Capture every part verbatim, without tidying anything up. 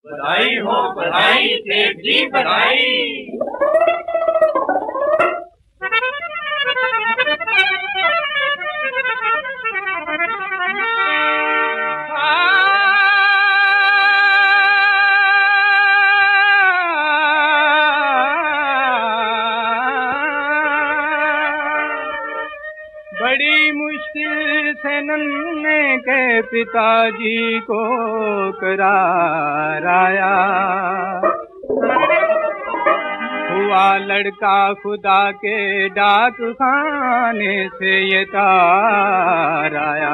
बधाई हो बधाई सेठ जी बधाई। बड़ी मुश्किल से नन्हे के पिताजी को करार आया, हुआ लड़का खुदा के डाक खाने से ये तार आया।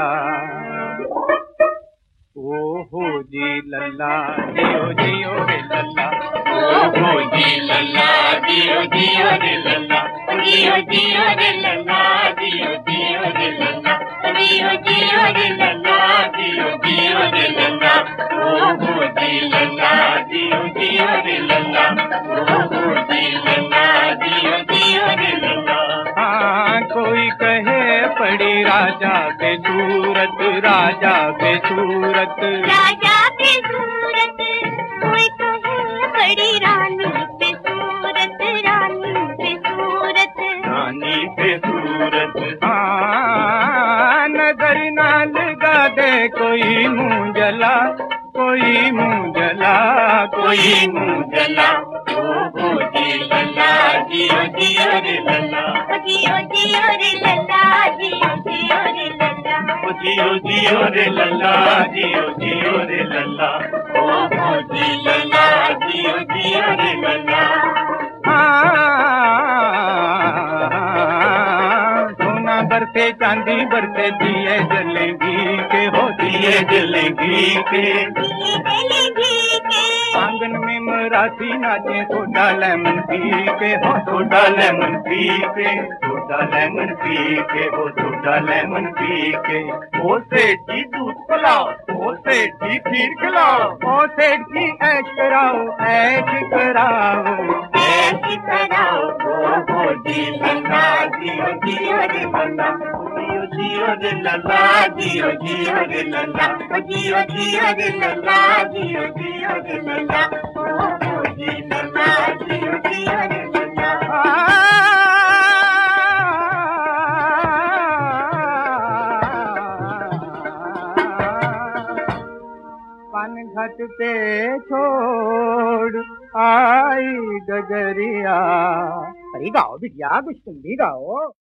ओ हो जी लल्ला जियो जियो रे लल्ला, ओ हो जी लल्ला जियो जियो रे लल्ला, जियो जियो रे लल्ला, जियो जियो रे लल्ला, जियो जियो रे लल्ला, जियो जियो रे लल्ला। ओ हो जी लल्ला जियो जियो रे लल्ला, ओ हो जी लल्ला जियो जियो रे लल्ला। हाँ कोई कहे पड़ी राजा पे सूरत, राजा पे सूरत, राजा पे सूरत, कोई कहे पड़ी रानी पे सूरत, रानी पे सूरत, रानी पे सूरत। हाँ नजर ना लगा दे कोई मुँह जला, कोई मुँह जला, कोई मुँह जला। ओ हो जी लल्ला जियो जियो रे लल्ला, जियो जियो रे लल्ला, जियो जियो रे लल्ला, ओ जियो जियो रे लल्ला, जियो जियो रे लल्ला। ओ हो जी लल्ला जियो जियो रे लल्ला। सोना बरसे चांदी बरसे दिए जलेंगी के, हो दिए जलेंगी के, दिए जलेंगी के, आंगन में मराठी नाचे सोडा लेमन पी के, हो सोडा लेमन पी के, सोडा लेमन पी के, हो सोडा लेमन पी के। ओ सेठ जी दूध पिलाओ, ओ सेठ जी खीर खिलाओ, ओ सेठ जी ऐश कराओ, ऐश कराओ, ऐश कराओ। ओ हो जी लल्ला जियो जियो रे लल्ला, जियो जियो रे लल्ला, जियो जियो रे लल्ला, जियो जियो रे लल्ला, जियो जियो रे लल्ला। ओ हो जी लल्ला जियो जियो रे लल्ला। पान घाट पे छोड़ आई गगरिया। अरे गाओ बिटिया कुछ तुम भी गाओ।